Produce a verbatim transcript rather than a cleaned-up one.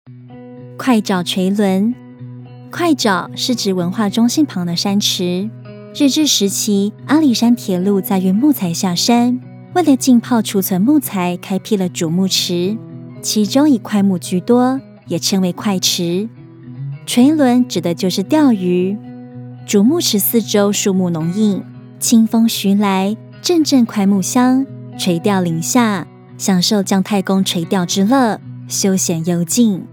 快沼垂纶，快沼是指文化中心旁的山池。日治时期，阿里山铁路在运木材下山，为了浸泡储存木材，开辟了主木池，其中以快木居多，也称为快池。垂纶指的就是钓鱼。主木池四周树木浓荫，清风徐来，阵阵快木香，垂钓林下，享受姜太公垂钓之乐，休闲幽静。